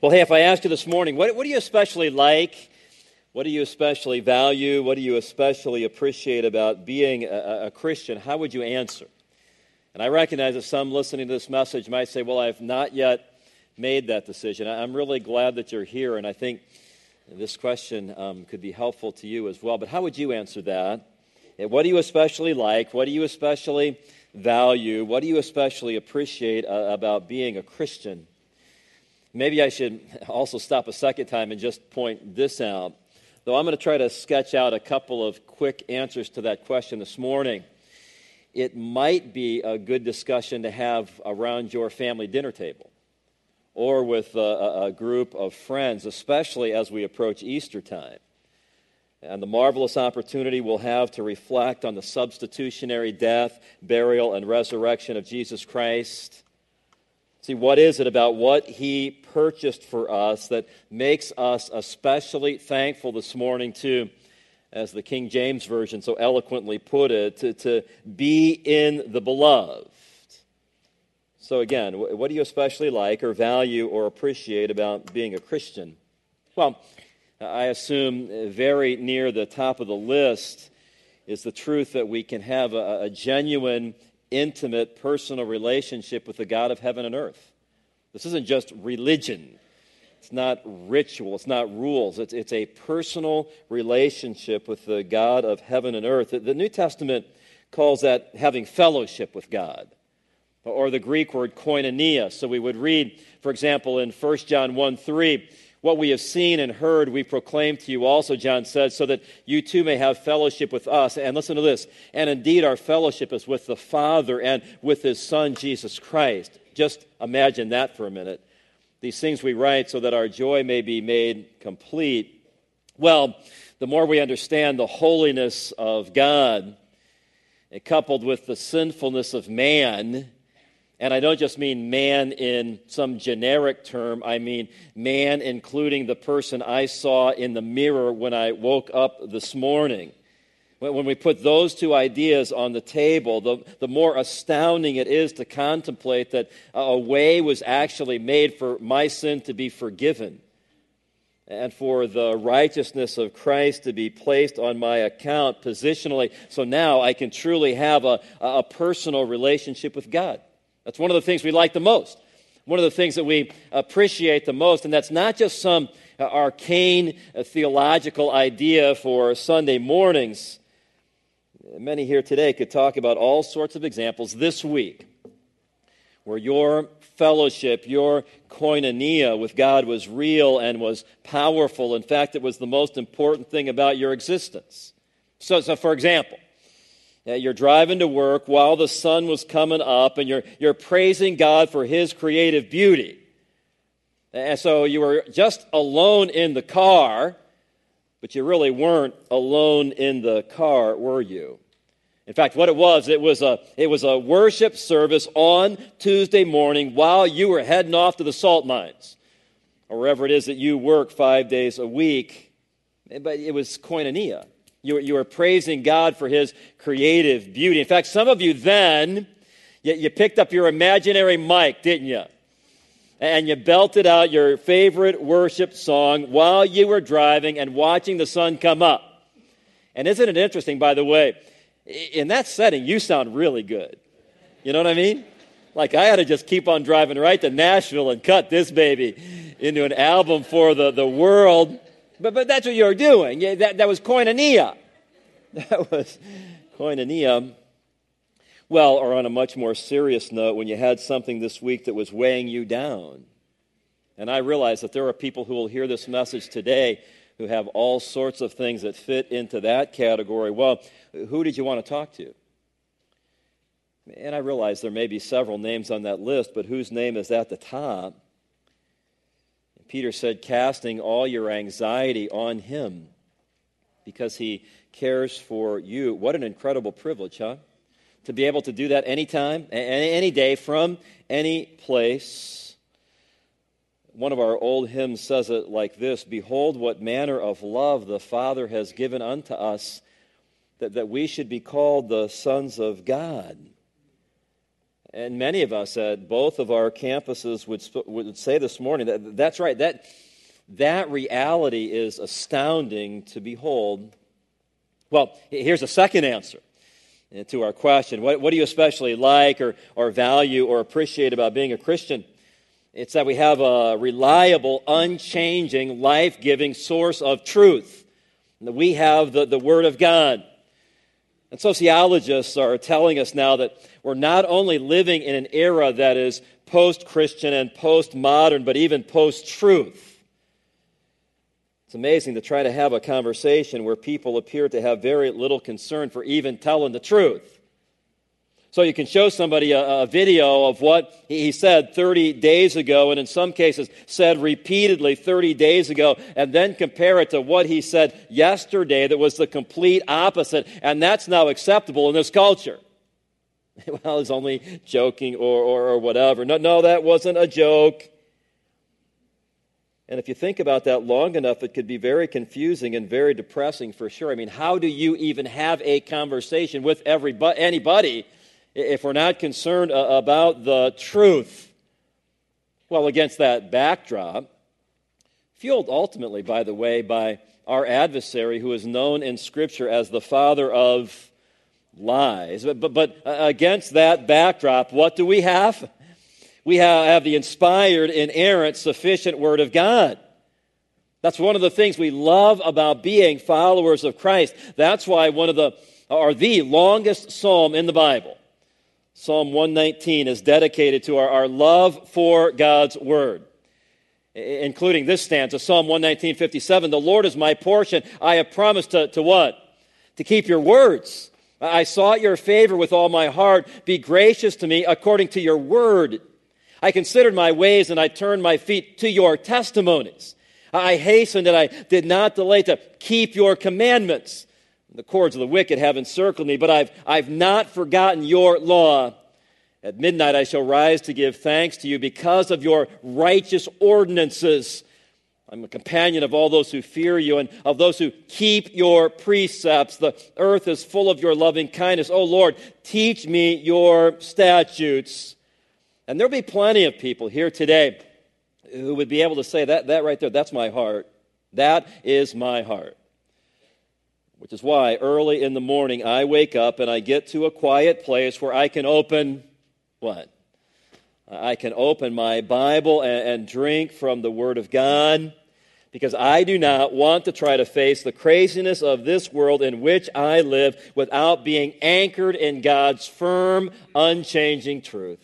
Well, hey, if I asked you this morning, what do you especially like? What do you especially value? What do you especially appreciate about being a Christian? How would you answer? And I recognize that some listening to this message might say, well, I've not yet made that decision. I'm really glad that you're here, and I think this question could be helpful to you as well. But how would you answer that? What do you especially like? What do you especially value? What do you especially appreciate about being a Christian? Maybe I should also stop a second time and just point this out. Though I'm going to try to sketch out a couple of quick answers to that question this morning. It might be a good discussion to have around your family dinner table or with a group of friends, especially as we approach Easter time. And the marvelous opportunity we'll have to reflect on the substitutionary death, burial, and resurrection of Jesus Christ. See, what is it about what He purchased for us that makes us especially thankful this morning to, as the King James Version so eloquently put it, to be in the beloved? So again, what do you especially like or value or appreciate about being a Christian? Well, I assume very near the top of the list is the truth that we can have a genuine, intimate, personal relationship with the God of heaven and earth. This isn't just religion. It's not ritual. It's not rules. It's a personal relationship with the God of heaven and earth. The New Testament calls that having fellowship with God, or the Greek word koinonia. So we would read, for example, in 1 John 1:3, what we have seen and heard we proclaim to you also, John says, so that you too may have fellowship with us. And listen to this, and indeed our fellowship is with the Father and with His Son, Jesus Christ. Just imagine that for a minute. These things we write so that our joy may be made complete. Well, the more we understand the holiness of God, coupled with the sinfulness of man, and I don't just mean man in some generic term, I mean man including the person I saw in the mirror when I woke up this morning. When we put those two ideas on the table, the more astounding it is to contemplate that a way was actually made for my sin to be forgiven and for the righteousness of Christ to be placed on my account positionally. So now I can truly have a personal relationship with God. That's one of the things we like the most, one of the things that we appreciate the most, and that's not just some arcane theological idea for Sunday mornings. Many here today could talk about all sorts of examples this week where your fellowship, your koinonia with God was real and was powerful. In fact, it was the most important thing about your existence. So for example, you're driving to work while the sun was coming up, and you're praising God for His creative beauty. And so you were just alone in the car, but you really weren't alone in the car, were you? In fact, what it was a worship service on Tuesday morning while you were heading off to the salt mines, or wherever it is that you work 5 days a week. But it was koinonia. You were praising God for His creative beauty. In fact, some of you then, you picked up your imaginary mic, didn't you? And you belted out your favorite worship song while you were driving and watching the sun come up. And isn't it interesting, by the way, in that setting, you sound really good. You know what I mean? Like I had to just keep on driving right to Nashville and cut this baby into an album for the world. But that's what you were doing. That was koinonia. That was koinonia. Well, or on a much more serious note, when you had something this week that was weighing you down. And I realize that there are people who will hear this message today who have all sorts of things that fit into that category. Well, who did you want to talk to? And I realize there may be several names on that list, but whose name is at the top? Peter said, casting all your anxiety on Him because He cares for you. What an incredible privilege, huh? To be able to do that anytime, any day, from any place. One of our old hymns says it like this: behold what manner of love the Father has given unto us, that we should be called the sons of God. And many of us at both of our campuses would say this morning that that's right. That reality is astounding to behold. Well, here's a second answer to our question. What do you especially like or value or appreciate about being a Christian? It's that we have a reliable, unchanging, life-giving source of truth. And that we have the Word of God. And sociologists are telling us now that we're not only living in an era that is post-Christian and post-modern, but even post-truth. It's amazing to try to have a conversation where people appear to have very little concern for even telling the truth. So you can show somebody a video of what he said 30 days ago, and in some cases said repeatedly 30 days ago, and then compare it to what he said yesterday that was the complete opposite, and that's now acceptable in this culture. Well, it's only joking or whatever. No, that wasn't a joke. And if you think about that long enough, it could be very confusing and very depressing for sure. I mean, how do you even have a conversation with anybody if we're not concerned about the truth? Well, against that backdrop, fueled ultimately, by the way, by our adversary who is known in Scripture as the father of lies. But against that backdrop, what do we have? We have the inspired, inerrant, sufficient Word of God. That's one of the things we love about being followers of Christ. That's why the longest psalm in the Bible, Psalm 119, is dedicated to our love for God's Word, including this stanza, Psalm 119:57. The Lord is my portion. I have promised to what? To keep your words. I sought your favor with all my heart. Be gracious to me according to your word. I considered my ways and I turned my feet to your testimonies. I hastened and I did not delay to keep your commandments. The cords of the wicked have encircled me, but I've not forgotten your law. At midnight I shall rise to give thanks to you because of your righteous ordinances. I'm a companion of all those who fear you and of those who keep your precepts. The earth is full of your loving kindness. Oh Lord, teach me your statutes. And there'll be plenty of people here today who would be able to say that right there, that's my heart. That is my heart. Which is why early in the morning I wake up and I get to a quiet place where I can open what? I can open my Bible and drink from the Word of God, because I do not want to try to face the craziness of this world in which I live without being anchored in God's firm, unchanging truth.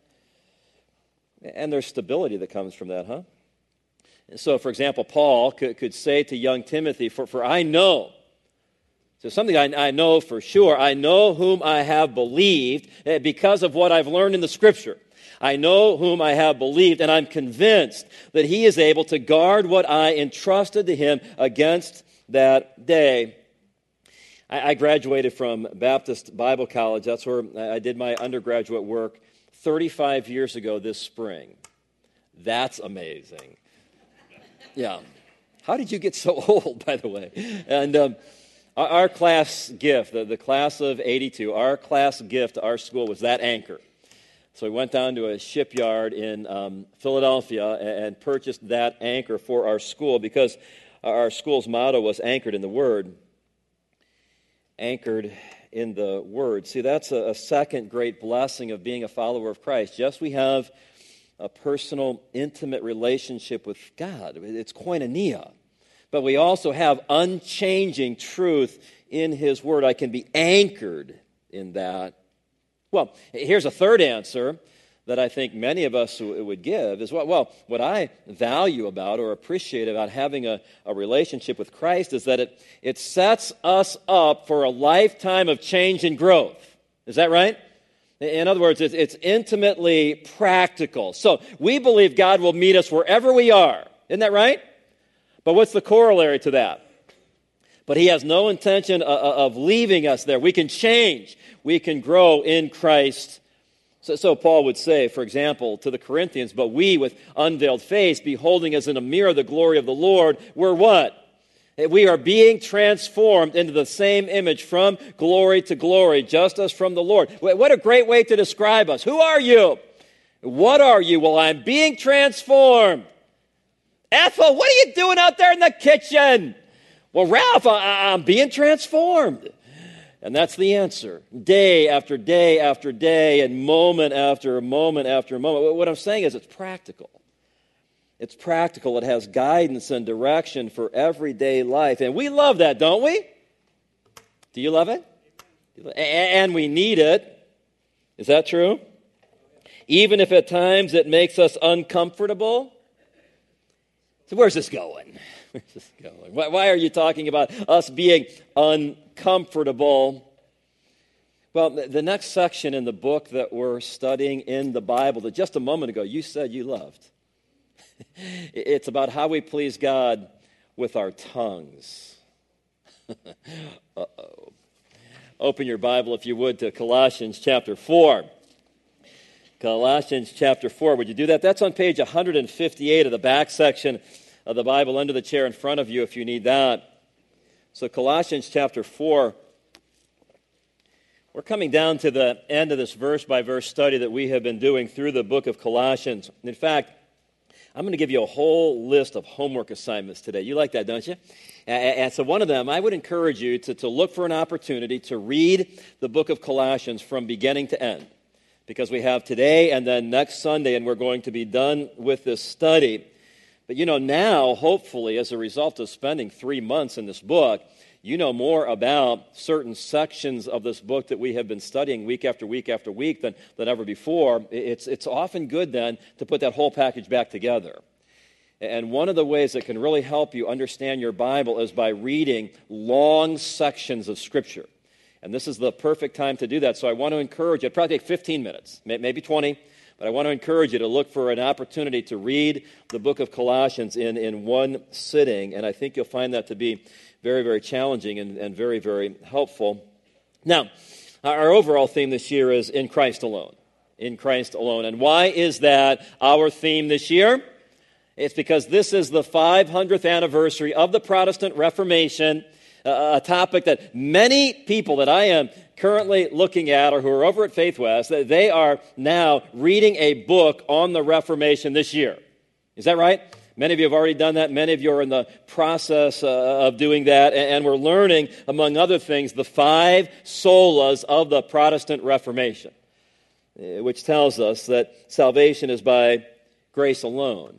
And there's stability that comes from that, huh? And so, for example, Paul could say to young Timothy, for I know, so something I know for sure, I know whom I have believed because of what I've learned in the Scripture. I know whom I have believed, and I'm convinced that he is able to guard what I entrusted to him against that day. I graduated from Baptist Bible College. That's where I did my undergraduate work 35 years ago this spring. That's amazing. Yeah. How did you get so old, by the way? And our class gift, the class of 82, our class gift to our school was that anchor. So we went down to a shipyard in Philadelphia and purchased that anchor for our school because our school's motto was anchored in the Word. Anchored in the Word. See, that's a second great blessing of being a follower of Christ. Yes, we have a personal, intimate relationship with God. It's koinonia. But we also have unchanging truth in His Word. I can be anchored in that. Well, here's a third answer that I think many of us would give is, well, what I value about or appreciate about having a relationship with Christ is that it sets us up for a lifetime of change and growth. Is that right? In other words, it's intimately practical. So we believe God will meet us wherever we are. Isn't that right? But what's the corollary to that? But He has no intention of leaving us there. We can change. We can grow in Christ. So Paul would say, for example, to the Corinthians, but we with unveiled face, beholding as in a mirror the glory of the Lord, we're what? We are being transformed into the same image from glory to glory, just as from the Lord. What a great way to describe us. Who are you? What are you? Well, I'm being transformed. Ethel, what are you doing out there in the kitchen? Well, Ralph, I'm being transformed. And that's the answer. Day after day after day and moment after moment after moment. What I'm saying is it's practical. It's practical. It has guidance and direction for everyday life. And we love that, don't we? Do you love it? And we need it. Is that true? Even if at times it makes us uncomfortable. So where's this going? Where's this going? Why are you talking about us being uncomfortable? Well, the next section in the book that we're studying in the Bible that just a moment ago you said you loved. It's about how we please God with our tongues. Uh-oh. Open your Bible, if you would, to Colossians chapter 4. Colossians chapter 4. Would you do that? That's on page 158 of the back section of the Bible under the chair in front of you if you need that. So Colossians chapter 4. We're coming down to the end of this verse-by-verse study that we have been doing through the book of Colossians. In fact, I'm going to give you a whole list of homework assignments today. You like that, don't you? And so one of them, I would encourage you to look for an opportunity to read the book of Colossians from beginning to end. Because we have today and then next Sunday, and we're going to be done with this study. But now, hopefully, as a result of spending 3 months in this book, you know more about certain sections of this book that we have been studying week after week after week than ever before. It's often good then to put that whole package back together. And one of the ways that can really help you understand your Bible is by reading long sections of Scripture. And this is the perfect time to do that. So I want to encourage you. It'll probably take 15 minutes, maybe 20. But I want to encourage you to look for an opportunity to read the book of Colossians in one sitting. And I think you'll find that to be very, very challenging and very, very helpful. Now, our overall theme this year is in Christ alone. In Christ alone. And why is that our theme this year? It's because this is the 500th anniversary of the Protestant Reformation, a topic that many people that I am currently looking at or who are over at Faith West, they are now reading a book on the Reformation this year. Is that right? Many of you have already done that. Many of you are in the process of doing that. And we're learning, among other things, the 5 solas of the Protestant Reformation, which tells us that salvation is by grace alone,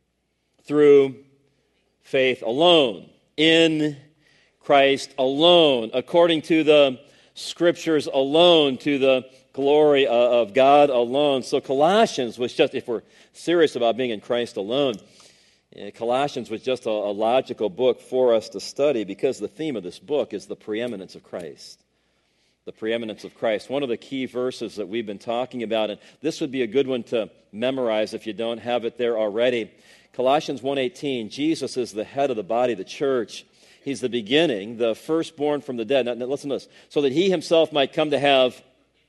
through faith alone, in Christ alone, according to the Scriptures alone, to the glory of God alone. So Colossians was just, if we're serious about being in Christ alone, Colossians was just a logical book for us to study because the theme of this book is the preeminence of Christ. The preeminence of Christ. One of the key verses that we've been talking about, and this would be a good one to memorize if you don't have it there already. Colossians 1:18, Jesus is the head of the body, the church. He's the beginning, the firstborn from the dead. Now, listen to this. So that he himself might come to have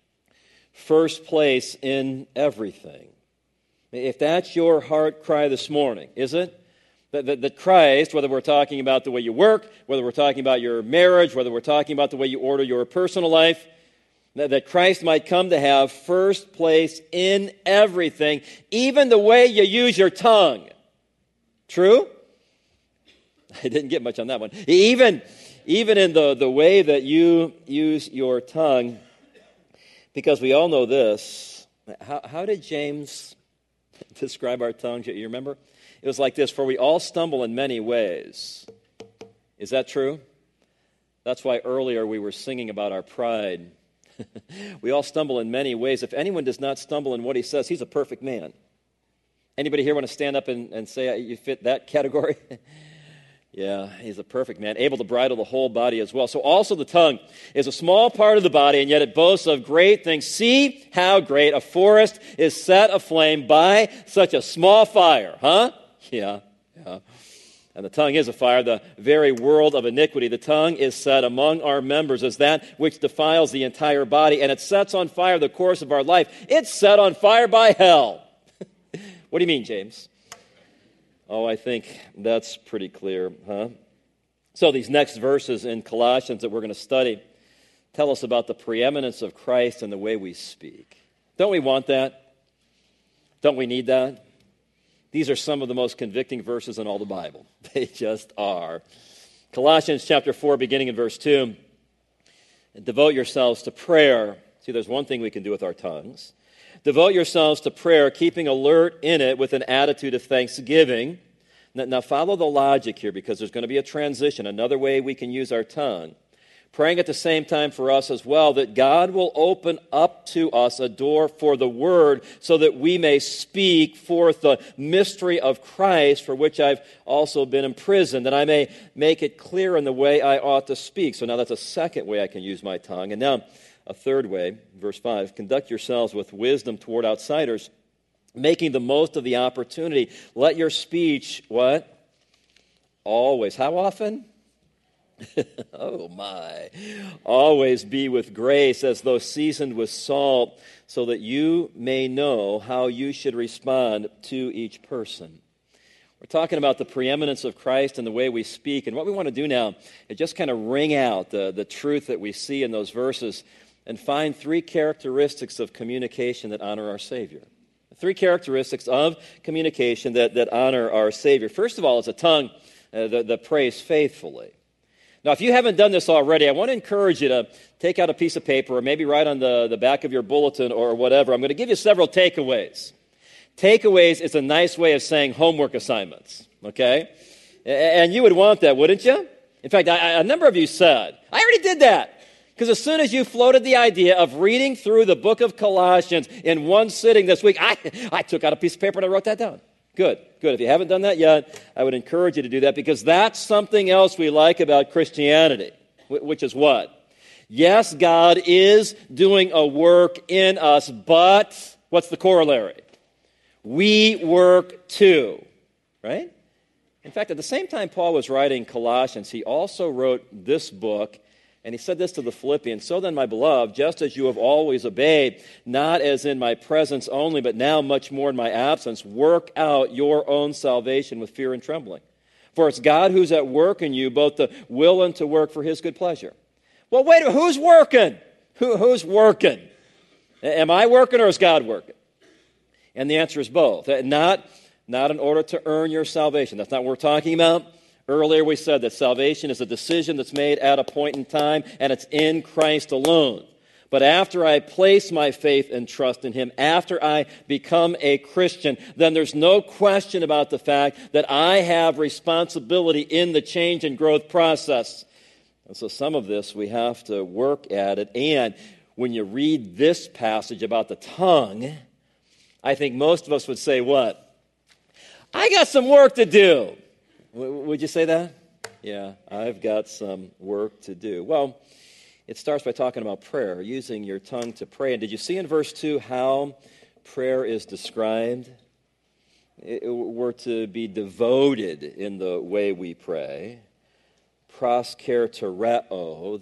first place in everything. If that's your heart cry this morning, is it? That Christ, whether we're talking about the way you work, whether we're talking about your marriage, whether we're talking about the way you order your personal life, that Christ might come to have first place in everything, even the way you use your tongue. True? I didn't get much on that one. Even in the way that you use your tongue, because we all know this. How did James describe our tongues? You remember? It was like this: for we all stumble in many ways. Is that true? That's why earlier we were singing about our pride. We all stumble in many ways. If anyone does not stumble in what he says, he's a perfect man. Anybody here want to stand up and say you fit that category? Yeah, he's a perfect man, able to bridle the whole body as well. So also the tongue is a small part of the body, and yet it boasts of great things. See how great a forest is set aflame by such a small fire, huh? Yeah. And the tongue is a fire, the very world of iniquity. The tongue is set among our members as that which defiles the entire body, and it sets on fire the course of our life. It's set on fire by hell. What do you mean, James? Oh, I think that's pretty clear, huh? So these next verses in Colossians that we're going to study tell us about the preeminence of Christ and the way we speak. Don't we want that? Don't we need that? These are some of the most convicting verses in all the Bible. They just are. Colossians chapter 4, beginning in verse 2. Devote yourselves to prayer. See, there's one thing we can do with our tongues. Devote yourselves to prayer, keeping alert in it with an attitude of thanksgiving. Now follow the logic here, because there's going to be a transition, another way we can use our tongue. Praying at the same time for us as well, that God will open up to us a door for the word so that we may speak forth the mystery of Christ, for which I've also been imprisoned, that I may make it clear in the way I ought to speak. So now that's a second way I can use my tongue. And now a third way, verse 5, conduct yourselves with wisdom toward outsiders, making the most of the opportunity. Let your speech, what? Always. How often? Oh my. Always be with grace, as though seasoned with salt, so that you may know how you should respond to each person. We're talking about the preeminence of Christ and the way we speak. And what we want to do now is just kind of wring out the truth that we see in those verses and find three characteristics of communication that honor our Savior. Three characteristics of communication that honor our Savior. First of all, is a tongue that prays faithfully. Now, if you haven't done this already, I want to encourage you to take out a piece of paper or maybe write on the back of your bulletin or whatever. I'm going to give you several takeaways. Takeaways is a nice way of saying homework assignments, okay? And you would want that, wouldn't you? In fact, a number of you said, I already did that. Because as soon as you floated the idea of reading through the book of Colossians in one sitting this week, I took out a piece of paper and I wrote that down. Good. If you haven't done that yet, I would encourage you to do that, because that's something else we like about Christianity, which is what? Yes, God is doing a work in us, but what's the corollary? We work too, right? In fact, at the same time Paul was writing Colossians, he also wrote this book. And he said this to the Philippians, so then, my beloved, just as you have always obeyed, not as in my presence only, but now much more in my absence, work out your own salvation with fear and trembling. For it's God who's at work in you, both to will and to work for his good pleasure. Well, wait a minute, who's working? Who's working? Am I working or is God working? And the answer is both. Not in order to earn your salvation. That's not what we're talking about. Earlier we said that salvation is a decision that's made at a point in time, and it's in Christ alone. But after I place my faith and trust in him, after I become a Christian, then there's no question about the fact that I have responsibility in the change and growth process. And so some of this we have to work at it. And when you read this passage about the tongue, I think most of us would say what? I got some work to do. Would you say that? Yeah, I've got some work to do. Well, it starts by talking about prayer, using your tongue to pray. And did you see in verse 2 how prayer is described? We're to be devoted in the way we pray. Proskertereo,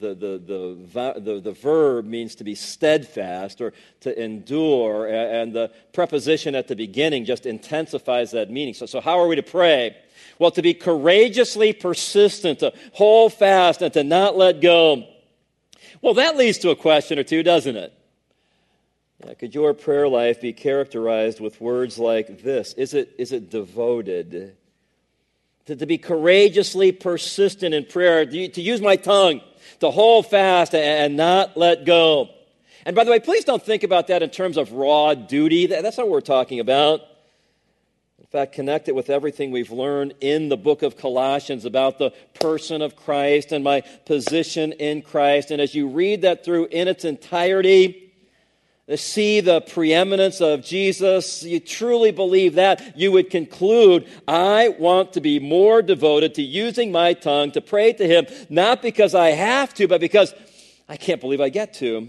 the verb means to be steadfast or to endure, and the preposition at the beginning just intensifies that meaning. So how are we to pray? Well, to be courageously persistent, to hold fast and to not let go. Well, that leads to a question or two, doesn't it? Could your prayer life be characterized with words like this? Is it devoted? To be courageously persistent in prayer, to use my tongue, to hold fast and not let go. And by the way, please don't think about that in terms of raw duty. That's not what we're talking about. In fact, connect it with everything we've learned in the book of Colossians about the person of Christ and my position in Christ. And as you read that through in its entirety, to see the preeminence of Jesus, you truly believe that, you would conclude, I want to be more devoted to using my tongue to pray to him, not because I have to, but because I can't believe I get to.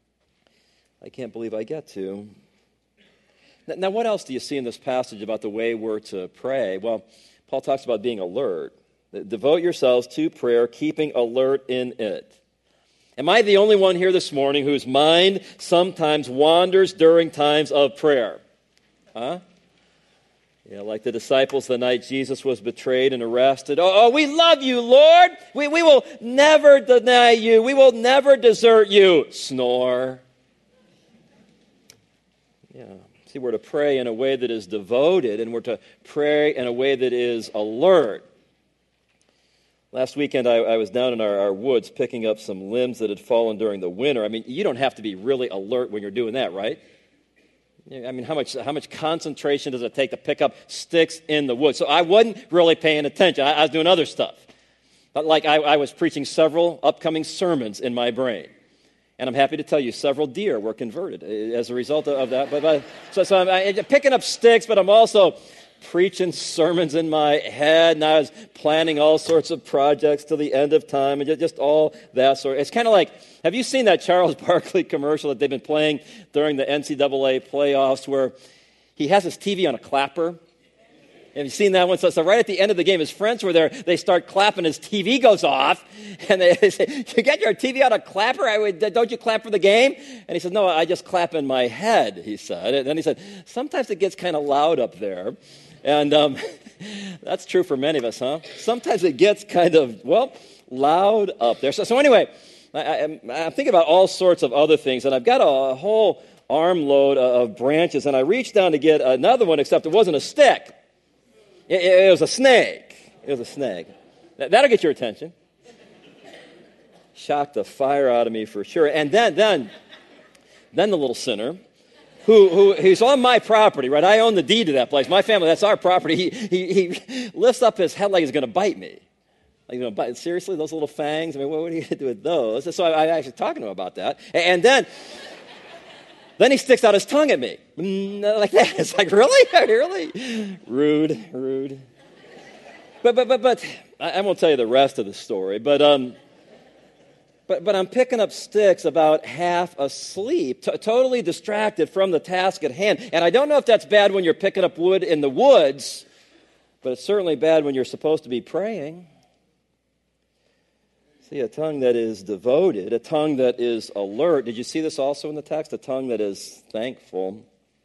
I can't believe I get to. Now, what else do you see in this passage about the way we're to pray? Well, Paul talks about being alert. Devote yourselves to prayer, keeping alert in it. Am I the only one here this morning whose mind sometimes wanders during times of prayer? Huh? Yeah, like the disciples the night Jesus was betrayed and arrested. Oh, we love you, Lord. We will never deny you. We will never desert you. Snore. Yeah. See, we're to pray in a way that is devoted, and we're to pray in a way that is alert. Last weekend, I was down in our woods picking up some limbs that had fallen during the winter. I mean, you don't have to be really alert when you're doing that, right? I mean, how much concentration does it take to pick up sticks in the woods? So I wasn't really paying attention. I was doing other stuff. But like I was preaching several upcoming sermons in my brain. And I'm happy to tell you several deer were converted as a result of that. So I'm picking up sticks, but I'm also preaching sermons in my head, and I was planning all sorts of projects till the end of time, and just all that sort. It's kind of like, have you seen that Charles Barkley commercial that they've been playing during the NCAA playoffs where he has his TV on a clapper? Have you seen that one? So right at the end of the game, his friends were there. They start clapping. His TV goes off. And they say, you get your TV on a clapper? Don't you clap for the game? And he says, no, I just clap in my head, he said. And then he said, sometimes it gets kind of loud up there. And that's true for many of us, huh? Sometimes it gets kind of, loud up there. So anyway, I'm thinking about all sorts of other things. And I've got a whole armload of branches. And I reached down to get another one, except it wasn't a stick. It was a snake. It was a snake. That'll get your attention. Shocked the fire out of me for sure. And then the little sinner, who's on my property, right? I own the deed to that place. My family, that's our property. He lifts up his head like he's going to bite me. Like, seriously, those little fangs? I mean, what are you going to do with those? So I actually talking to him about that. And then he sticks out his tongue at me. Like that. It's like, really? Really? Rude. But I won't tell you the rest of the story. But I'm picking up sticks about half asleep, totally distracted from the task at hand. And I don't know if that's bad when you're picking up wood in the woods, but it's certainly bad when you're supposed to be praying. See, a tongue that is devoted, a tongue that is alert. Did you see this also in the text? A tongue that is thankful.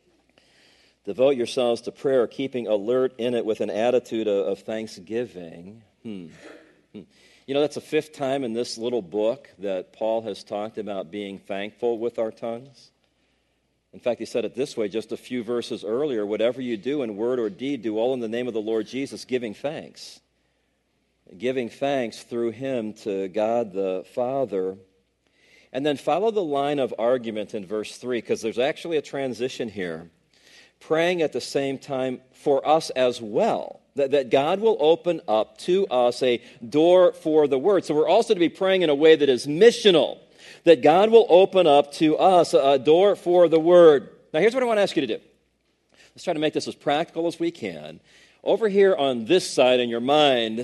Devote yourselves to prayer, keeping alert in it with an attitude of thanksgiving. You know, that's the fifth time in this little book that Paul has talked about being thankful with our tongues. In fact, he said it this way just a few verses earlier. Whatever you do in word or deed, do all in the name of the Lord Jesus, giving thanks. Giving thanks through him to God the Father. And then follow the line of argument in verse 3, because there's actually a transition here. Praying at the same time for us as well, that God will open up to us a door for the word. So we're also to be praying in a way that is missional, that God will open up to us a door for the word. Now here's what I want to ask you to do. Let's try to make this as practical as we can. Over here on this side in your mind,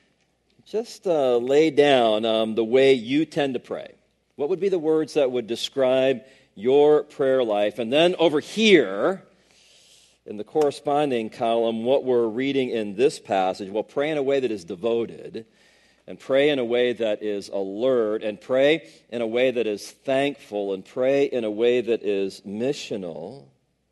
just lay down the way you tend to pray. What would be the words that would describe your prayer life? And then over here, in the corresponding column, what we're reading in this passage, well, pray in a way that is devoted, and pray in a way that is alert, and pray in a way that is thankful, and pray in a way that is missional.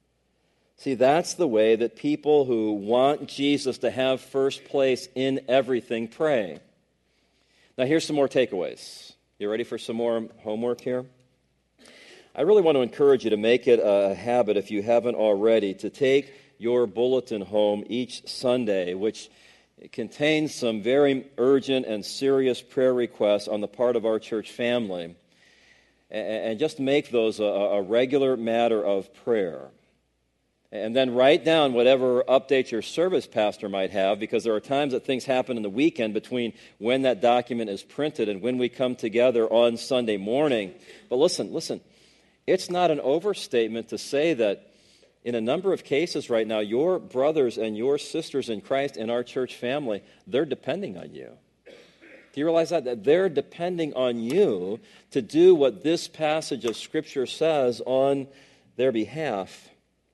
See, that's the way that people who want Jesus to have first place in everything pray. Now, here's some more takeaways. You ready for some more homework here? I really want to encourage you to make it a habit, if you haven't already, to take your bulletin home each Sunday, which contains some very urgent and serious prayer requests on the part of our church family, and just make those a regular matter of prayer. And then write down whatever updates your service pastor might have, because there are times that things happen in the weekend between when that document is printed and when we come together on Sunday morning. But listen, it's not an overstatement to say that in a number of cases right now, your brothers and your sisters in Christ in our church family, they're depending on you. Do you realize that they're depending on you to do what this passage of Scripture says on their behalf?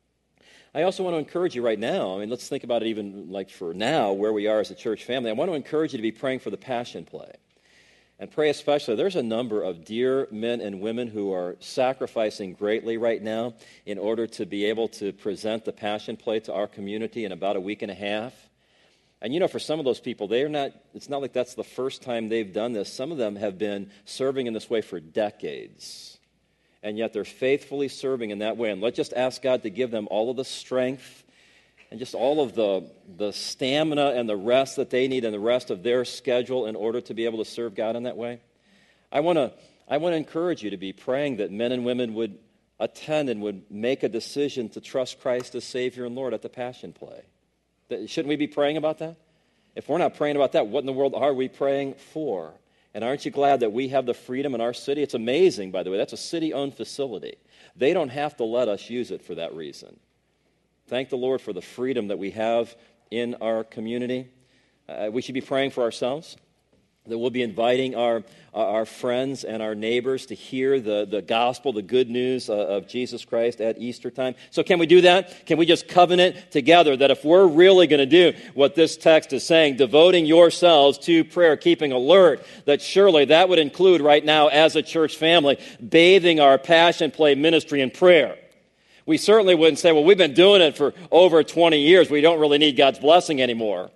I also want to encourage you right now, I mean, let's think about it even like for now, where we are as a church family. I want to encourage you to be praying for the Passion Play. And pray especially, there's a number of dear men and women who are sacrificing greatly right now in order to be able to present the Passion Play to our community in about a week and a half. And you know, for some of those people, it's not like that's the first time they've done this. Some of them have been serving in this way for decades. And yet they're faithfully serving in that way. And let's just ask God to give them all of the strength and just all of the stamina and the rest that they need and the rest of their schedule in order to be able to serve God in that way. I want to encourage you to be praying that men and women would attend and would make a decision to trust Christ as Savior and Lord at the Passion Play. Shouldn't we be praying about that? If we're not praying about that, what in the world are we praying for? And aren't you glad that we have the freedom in our city? It's amazing, by the way. That's a city-owned facility. They don't have to let us use it for that reason. Thank the Lord for the freedom that we have in our community. We should be praying for ourselves, that we'll be inviting our friends and our neighbors to hear the gospel, the good news of Jesus Christ at Easter time. So can we do that? Can we just covenant together that if we're really going to do what this text is saying, devoting yourselves to prayer, keeping alert, that surely that would include right now as a church family, bathing our Passion Play ministry in prayer. We certainly wouldn't say, well, we've been doing it for over 20 years. We don't really need God's blessing anymore.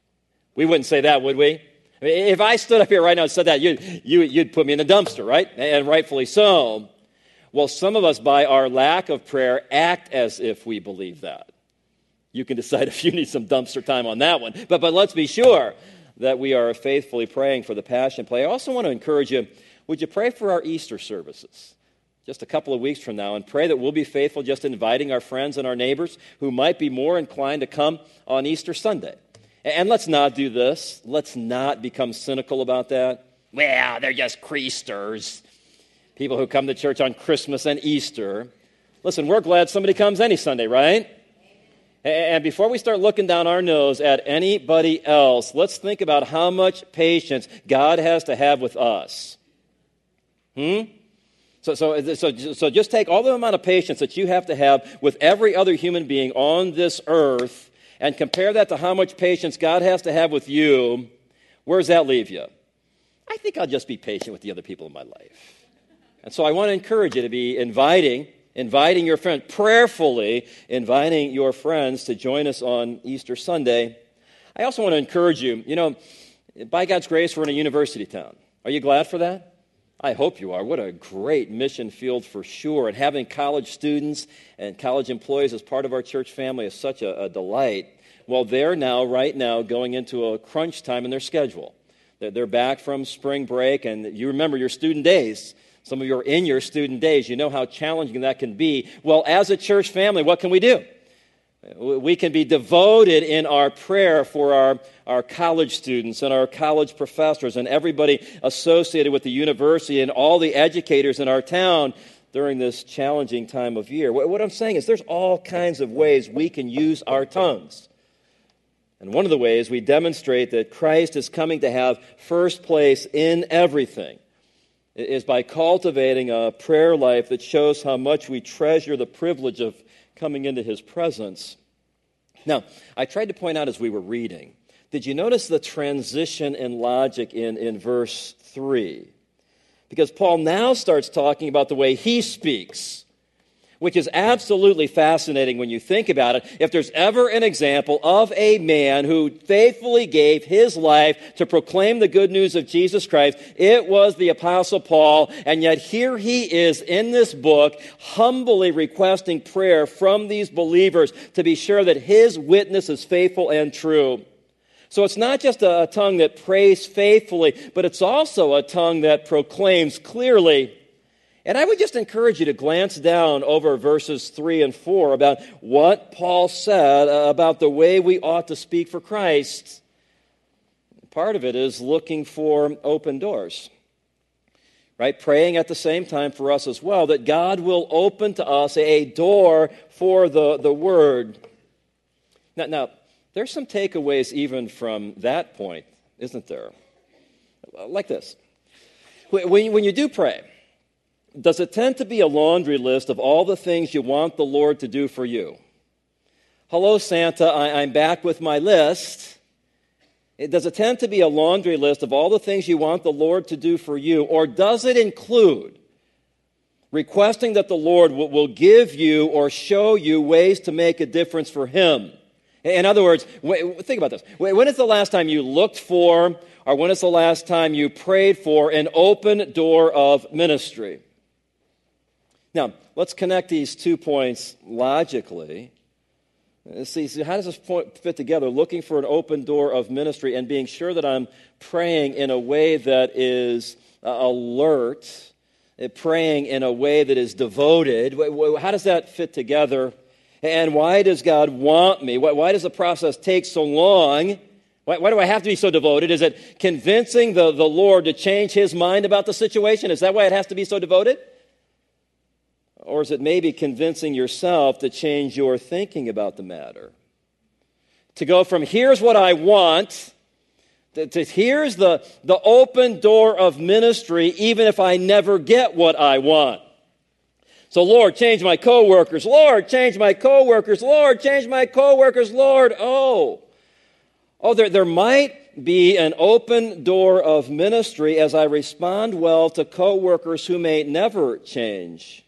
We wouldn't say that, would we? I mean, if I stood up here right now and said that, you'd put me in a dumpster, right? And rightfully so. Well, some of us, by our lack of prayer, act as if we believe that. You can decide if you need some dumpster time on that one. But let's be sure that we are faithfully praying for the Passion Play. I also want to encourage you, would you pray for our Easter services? Just a couple of weeks from now, and pray that we'll be faithful just inviting our friends and our neighbors who might be more inclined to come on Easter Sunday. And let's not do this. Let's not become cynical about that. Well, they're just Creasters. People who come to church on Christmas and Easter. Listen, we're glad somebody comes any Sunday, right? And before we start looking down our nose at anybody else, let's think about how much patience God has to have with us. So just take all the amount of patience that you have to have with every other human being on this earth and compare that to how much patience God has to have with you. Where does that leave you? I think I'll just be patient with the other people in my life. And so I want to encourage you to be inviting your friends, prayerfully inviting your friends to join us on Easter Sunday. I also want to encourage you, by God's grace, we're in a university town. Are you glad for that? I hope you are. What a great mission field for sure. And having college students and college employees as part of our church family is such a delight. Well, they're right now, going into a crunch time in their schedule. They're back from spring break, and you remember your student days. Some of you are in your student days. You know how challenging that can be. Well, as a church family, what can we do? We can be devoted in our prayer for our college students and our college professors and everybody associated with the university and all the educators in our town during this challenging time of year. What I'm saying is there's all kinds of ways we can use our tongues. And one of the ways we demonstrate that Christ is coming to have first place in everything is by cultivating a prayer life that shows how much we treasure the privilege of coming into his presence. Now, I tried to point out as we were reading, did you notice the transition in logic in verse 3? Because Paul now starts talking about the way he speaks, which is absolutely fascinating when you think about it. If there's ever an example of a man who faithfully gave his life to proclaim the good news of Jesus Christ, it was the Apostle Paul. And yet here he is in this book, humbly requesting prayer from these believers to be sure that his witness is faithful and true. So it's not just a tongue that prays faithfully, but it's also a tongue that proclaims clearly. And I would just encourage you to glance down over verses 3 and 4 about what Paul said about the way we ought to speak for Christ. Part of it is looking for open doors, right? Praying at the same time for us as well, that God will open to us a door for the Word. Now, there's some takeaways even from that point, isn't there? Like this. When you do pray, does it tend to be a laundry list of all the things you want the Lord to do for you? Hello, Santa, I'm back with my list. Does it tend to be a laundry list of all the things you want the Lord to do for you, or does it include requesting that the Lord will give you or show you ways to make a difference for Him? In other words, think about this. When is the last time you looked for, or when is the last time you prayed for an open door of ministry? Now, let's connect these 2 points logically. See, how does this point fit together? Looking for an open door of ministry and being sure that I'm praying in a way that is alert, praying in a way that is devoted. How does that fit together? And why does God want me? Why does the process take so long? Why do I have to be so devoted? Is it convincing the Lord to change His mind about the situation? Is that why it has to be so devoted? Or is it maybe convincing yourself to change your thinking about the matter? To go from here's what I want to here's the open door of ministry even if I never get what I want. So, Lord, change my coworkers. Lord, change my coworkers. Lord, change my coworkers. Lord, there might be an open door of ministry as I respond well to coworkers who may never change.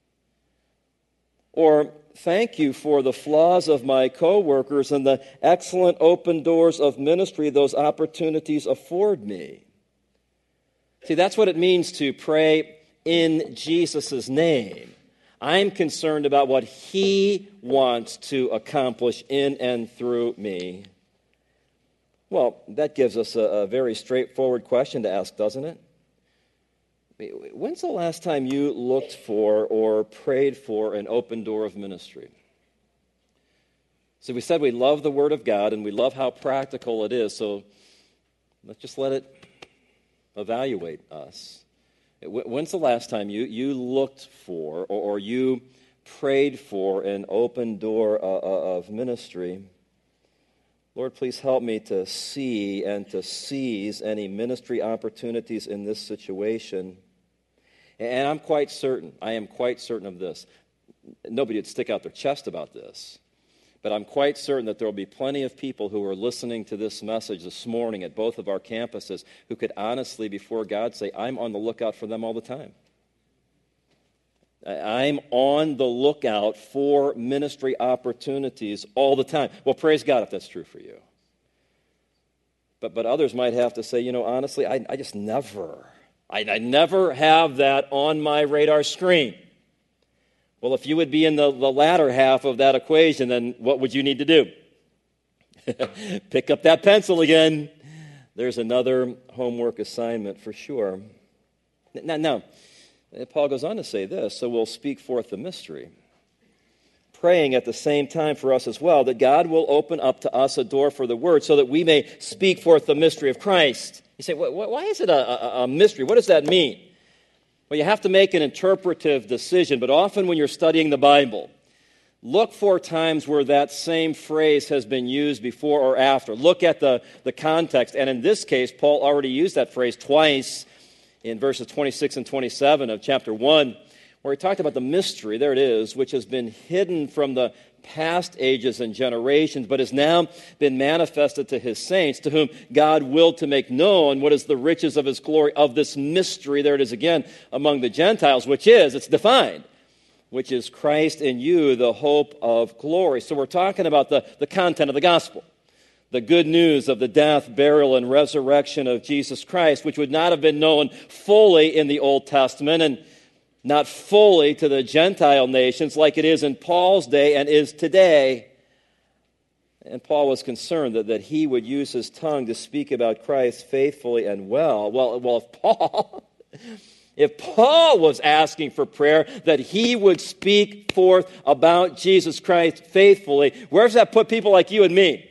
Or thank you for the flaws of my coworkers and the excellent open doors of ministry those opportunities afford me. See, that's what it means to pray in Jesus' name. I'm concerned about what He wants to accomplish in and through me. Well, that gives us a very straightforward question to ask, doesn't it? When's the last time you looked for or prayed for an open door of ministry? So we said we love the Word of God and we love how practical it is, so let's just let it evaluate us. When's the last time you looked for or you prayed for an open door of ministry? Lord, please help me to see and to seize any ministry opportunities in this situation. And I am quite certain of this. Nobody would stick out their chest about this. But I'm quite certain that there will be plenty of people who are listening to this message this morning at both of our campuses who could honestly, before God, say, I'm on the lookout for them all the time. I'm on the lookout for ministry opportunities all the time. Well, praise God if that's true for you. But others might have to say, honestly, I just never have that on my radar screen. Well, if you would be in the latter half of that equation, then what would you need to do? Pick up that pencil again. There's another homework assignment for sure. Now, Paul goes on to say this, so we'll speak forth the mystery. Praying at the same time for us as well, that God will open up to us a door for the Word so that we may speak forth the mystery of Christ. You say, why is it a mystery? What does that mean? Well, you have to make an interpretive decision, but often when you're studying the Bible, look for times where that same phrase has been used before or after. Look at the context, and in this case, Paul already used that phrase twice in verses 26 and 27 of chapter 1, where he talked about the mystery, there it is, which has been hidden from the past ages and generations, but has now been manifested to His saints, to whom God willed to make known what is the riches of His glory, of this mystery, there it is again, among the Gentiles, it's defined, which is Christ in you, the hope of glory. So we're talking about the content of the gospel, the good news of the death, burial, and resurrection of Jesus Christ, which would not have been known fully in the Old Testament and not fully to the Gentile nations like it is in Paul's day and is today. And Paul was concerned that he would use his tongue to speak about Christ faithfully and well. Well, if Paul was asking for prayer that he would speak forth about Jesus Christ faithfully, where does that put people like you and me?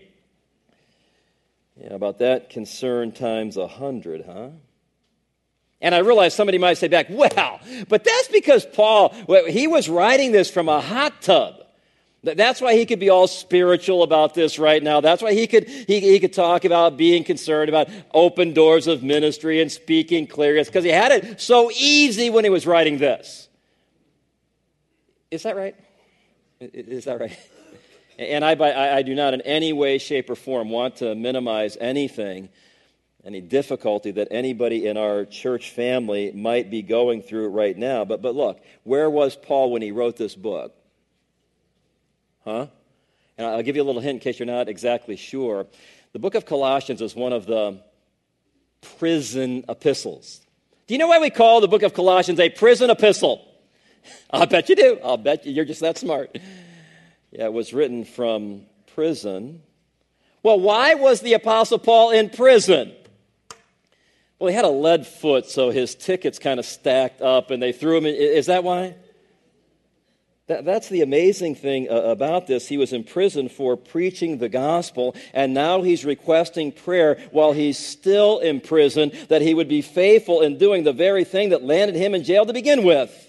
Yeah, about that concern times 100, huh? And I realize somebody might say back, well, but that's because Paul, he was writing this from a hot tub. That's why he could be all spiritual about this right now. That's why he could talk about being concerned about open doors of ministry and speaking clearly. It's because he had it so easy when he was writing this. Is that right? Is that right? And I do not in any way, shape, or form want to minimize anything, any difficulty that anybody in our church family might be going through right now. But look, where was Paul when he wrote this book? Huh? And I'll give you a little hint in case you're not exactly sure. The book of Colossians is one of the prison epistles. Do you know why we call the book of Colossians a prison epistle? I'll bet you do. I'll bet you're just that smart. Yeah, it was written from prison. Well, why was the Apostle Paul in prison? Well, he had a lead foot, so his tickets kind of stacked up, and they threw him in. Is that why? That's the amazing thing about this. He was in prison for preaching the gospel, and now he's requesting prayer while he's still in prison that he would be faithful in doing the very thing that landed him in jail to begin with.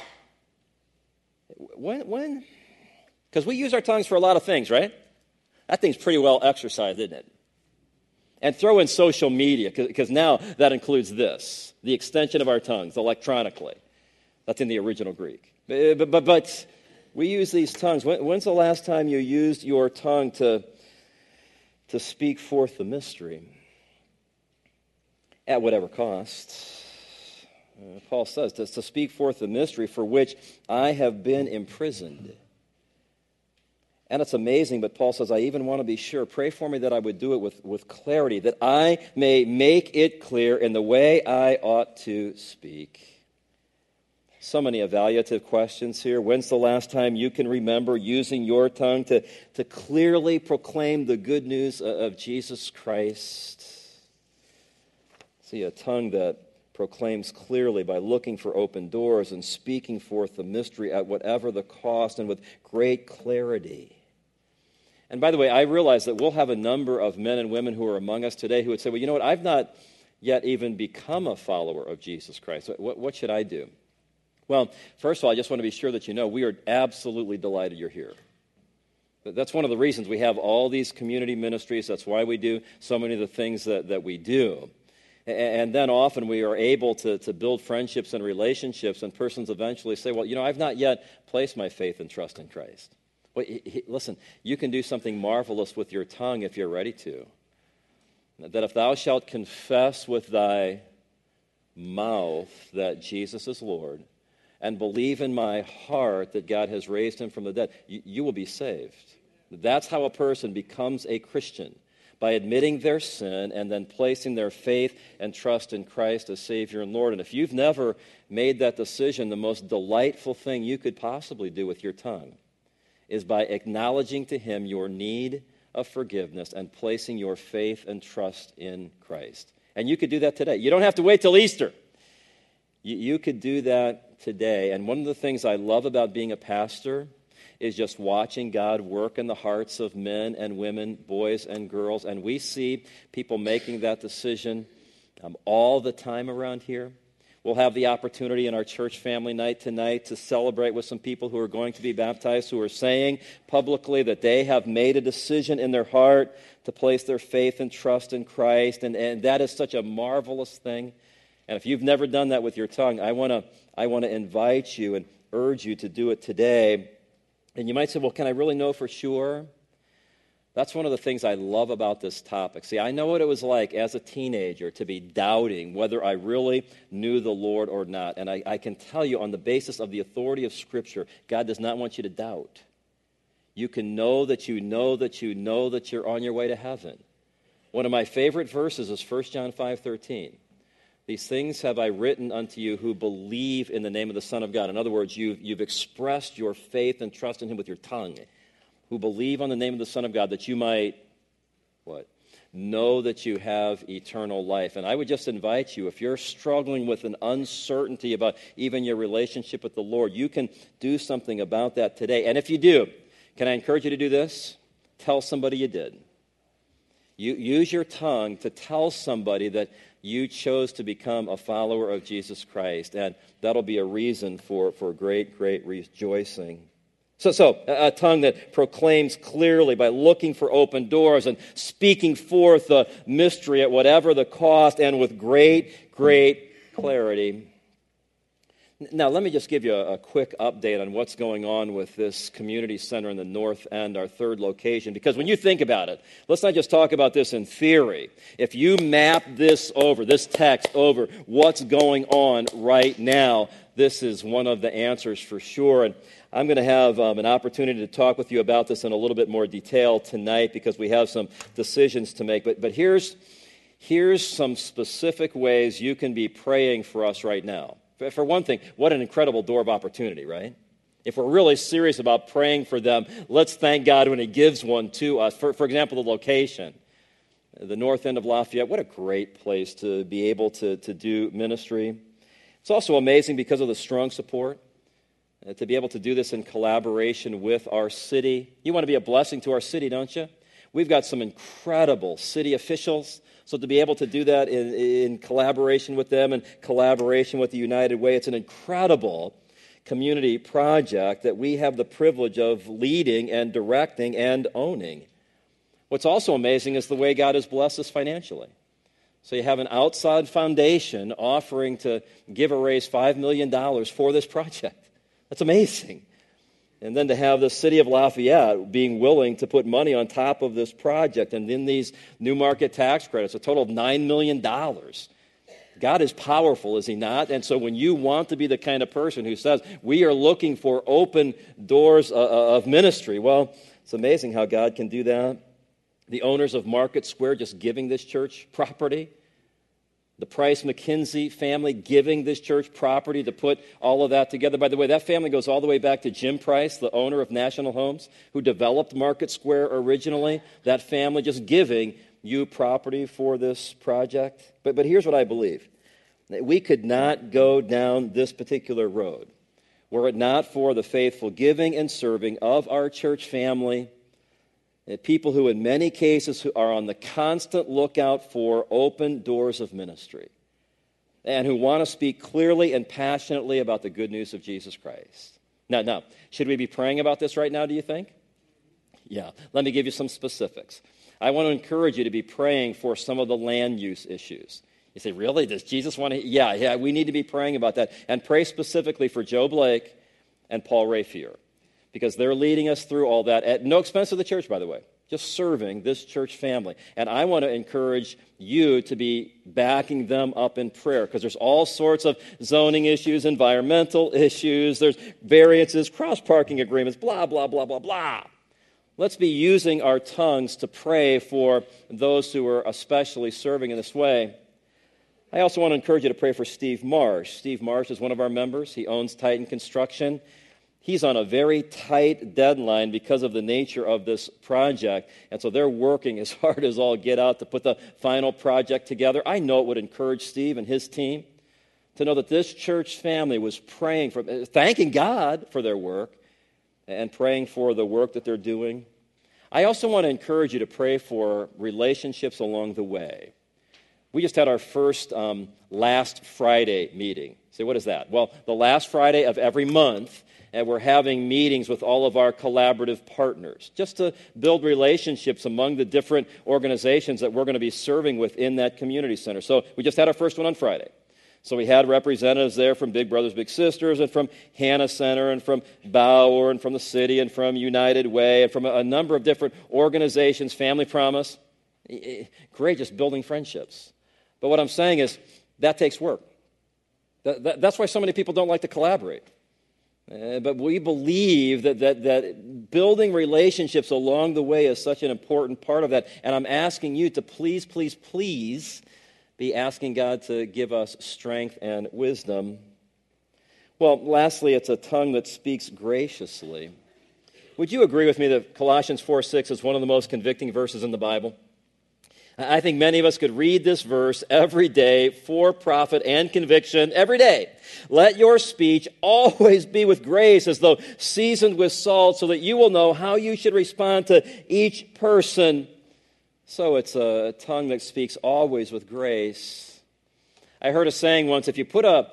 When? Because we use our tongues for a lot of things, right? That thing's pretty well exercised, isn't it? And throw in social media, because now that includes this, the extension of our tongues electronically. That's in the original Greek. But we use these tongues. When's the last time you used your tongue to speak forth the mystery? At whatever cost. Paul says, to speak forth the mystery for which I have been imprisoned. And it's amazing, but Paul says, I even want to be sure. Pray for me that I would do it with clarity, that I may make it clear in the way I ought to speak. So many evaluative questions here. When's the last time you can remember using your tongue to clearly proclaim the good news of Jesus Christ? See, a tongue that proclaims clearly by looking for open doors and speaking forth the mystery at whatever the cost and with great clarity. And by the way, I realize that we'll have a number of men and women who are among us today who would say, well, you know what, I've not yet even become a follower of Jesus Christ. What should I do? Well, first of all, I just want to be sure that you know we are absolutely delighted you're here. That's one of the reasons we have all these community ministries. That's why we do so many of the things that we do. And then often we are able to build friendships and relationships, and persons eventually say, well, you know, I've not yet placed my faith and trust in Christ. Well, listen, you can do something marvelous with your tongue if you're ready to. That if thou shalt confess with thy mouth that Jesus is Lord, and believe in my heart that God has raised him from the dead, you will be saved. That's how a person becomes a Christian, by admitting their sin and then placing their faith and trust in Christ as Savior and Lord. And if you've never made that decision, the most delightful thing you could possibly do with your tongue is by acknowledging to him your need of forgiveness and placing your faith and trust in Christ. And you could do that today. You don't have to wait till Easter. You could do that today. And one of the things I love about being a pastor is just watching God work in the hearts of men and women, boys and girls. And we see people making that decision all the time around here. We'll have the opportunity in our church family night tonight to celebrate with some people who are going to be baptized, who are saying publicly that they have made a decision in their heart to place their faith and trust in Christ. And that is such a marvelous thing. And if you've never done that with your tongue, I want to invite you and urge you to do it today. And you might say, well, can I really know for sure? That's one of the things I love about this topic. See, I know what it was like as a teenager to be doubting whether I really knew the Lord or not. And I can tell you on the basis of the authority of Scripture, God does not want you to doubt. You can know that you know that you know that you're on your way to heaven. One of my favorite verses is 1 John 5:13. These things have I written unto you who believe in the name of the Son of God. In other words, you've expressed your faith and trust in him with your tongue. Who believe on the name of the Son of God, that you might, what? Know that you have eternal life. And I would just invite you, if you're struggling with an uncertainty about even your relationship with the Lord, you can do something about that today. And if you do, can I encourage you to do this? Tell somebody you did. You use your tongue to tell somebody that you chose to become a follower of Jesus Christ, and that'll be a reason for great, great rejoicing. So a tongue that proclaims clearly by looking for open doors and speaking forth the mystery at whatever the cost and with great, great clarity. Now, let me just give you a quick update on what's going on with this community center in the north end, our third location, because when you think about it, let's not just talk about this in theory. If you map this text over what's going on right now, this is one of the answers for sure. And I'm going to have an opportunity to talk with you about this in a little bit more detail tonight because we have some decisions to make. But here's some specific ways you can be praying for us right now. For one thing, what an incredible door of opportunity, right? If we're really serious about praying for them, let's thank God when He gives one to us. For example, the location, the north end of Lafayette, what a great place to be able to do ministry. It's also amazing because of the strong support, to be able to do this in collaboration with our city. You want to be a blessing to our city, don't you? We've got some incredible city officials. So to be able to do that in collaboration with them and collaboration with the United Way, it's an incredible community project that we have the privilege of leading and directing and owning. What's also amazing is the way God has blessed us financially. So you have an outside foundation offering to give or raise $5 million for this project. That's amazing. And then to have the city of Lafayette being willing to put money on top of this project and then these new market tax credits, a total of $9 million. God is powerful, is He not? And so when you want to be the kind of person who says, we are looking for open doors of ministry, well, it's amazing how God can do that. The owners of Market Square just giving this church property. The Price-McKinsey family giving this church property to put all of that together. By the way, that family goes all the way back to Jim Price, the owner of National Homes, who developed Market Square originally. That family just giving you property for this project. But here's what I believe. We could not go down this particular road were it not for the faithful giving and serving of our church family, people who in many cases are on the constant lookout for open doors of ministry and who want to speak clearly and passionately about the good news of Jesus Christ. Now, should we be praying about this right now, do you think? Yeah. Let me give you some specifics. I want to encourage you to be praying for some of the land use issues. You say, really? Does Jesus want to? Yeah, we need to be praying about that. And pray specifically for Joe Blake and Paul Rafier, because they're leading us through all that at no expense to the church, by the way, just serving this church family. And I want to encourage you to be backing them up in prayer, because there's all sorts of zoning issues, environmental issues, there's variances, cross-parking agreements, blah, blah, blah, blah, blah. Let's be using our tongues to pray for those who are especially serving in this way. I also want to encourage you to pray for Steve Marsh. Steve Marsh is one of our members. He owns Titan Construction. He's on a very tight deadline because of the nature of this project, and so they're working as hard as all get out to put the final project together. I know it would encourage Steve and his team to know that this church family was praying for, thanking God for their work and praying for the work that they're doing. I also want to encourage you to pray for relationships along the way. We just had our first last Friday meeting. Say, what is that? Well, the last Friday of every month, and we're having meetings with all of our collaborative partners just to build relationships among the different organizations that we're going to be serving within that community center. So we just had our first one on Friday. So we had representatives there from Big Brothers Big Sisters and from Hannah Center and from Bauer and from the city and from United Way and from a number of different organizations, Family Promise. Great, just building friendships. But what I'm saying is that takes work. That's why so many people don't like to collaborate. But we believe that building relationships along the way is such an important part of that. And I'm asking you to please, please, please be asking God to give us strength and wisdom. Well, lastly, it's a tongue that speaks graciously. Would you agree with me that Colossians 4:6 is one of the most convicting verses in the Bible? I think many of us could read this verse every day for profit and conviction every day. Let your speech always be with grace, as though seasoned with salt, so that you will know how you should respond to each person. So it's a tongue that speaks always with grace. I heard a saying once, if you put a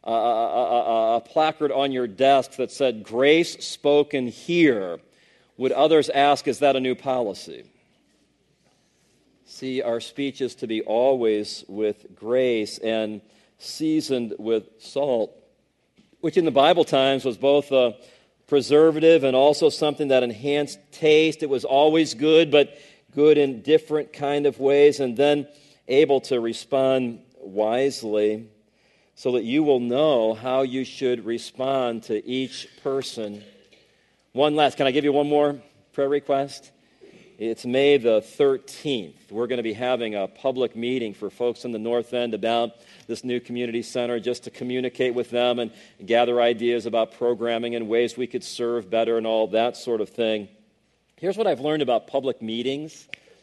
placard on your desk that said, "Grace spoken here," would others ask, is that a new policy? See, our speech is to be always with grace and seasoned with salt. which in the Bible times was both a preservative and also something that enhanced taste. It was always good, but good in different kind of ways, and then able to respond wisely so that you will know how you should respond to each person. Can I give you one more prayer request? It's May the 13th. We're going to be having a public meeting for folks in the North End about this new community center, just to communicate with them and gather ideas about programming and ways we could serve better and all that sort of thing. Here's what I've learned about public meetings.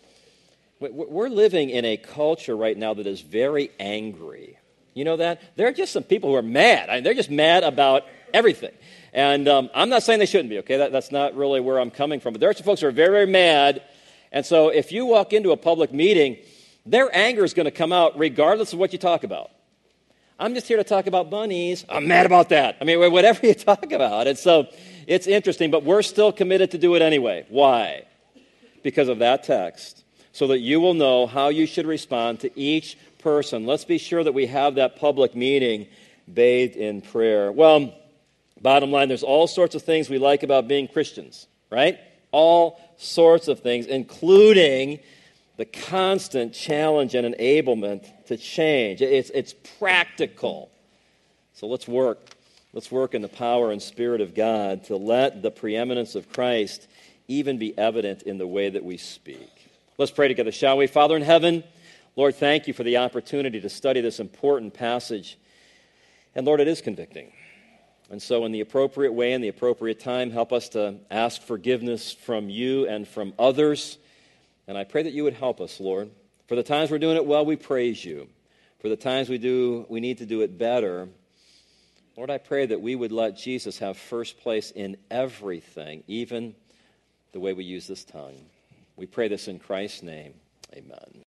We're living in a culture right now that is very angry. You know that? There are just some people who are mad. They're just mad about everything. And I'm not saying they shouldn't be, okay? That's not really where I'm coming from. But there are some folks who are very, very mad. And so if you walk into a public meeting, their anger is going to come out regardless of what you talk about. I'm just here to talk about bunnies. I'm mad about that. I mean, whatever you talk about. And so it's interesting, but we're still committed to do it anyway. Why? Because of that text. So that you will know how you should respond to each person. Let's be sure that we have that public meeting bathed in prayer. Well, bottom line, there's all sorts of things we like about being Christians, right? All sorts of things, including the constant challenge and enablement to change. It's practical. So let's work. Let's work in the power and Spirit of God to let the preeminence of Christ even be evident in the way that we speak. Let's pray together, shall we? Father in heaven, Lord, thank you for the opportunity to study this important passage. And Lord, it is convicting. And so in the appropriate way, in the appropriate time, help us to ask forgiveness from you and from others. And I pray that you would help us, Lord. For the times we're doing it well, we praise you. For the times we need to do it better, Lord, I pray that we would let Jesus have first place in everything, even the way we use this tongue. We pray this in Christ's name. Amen.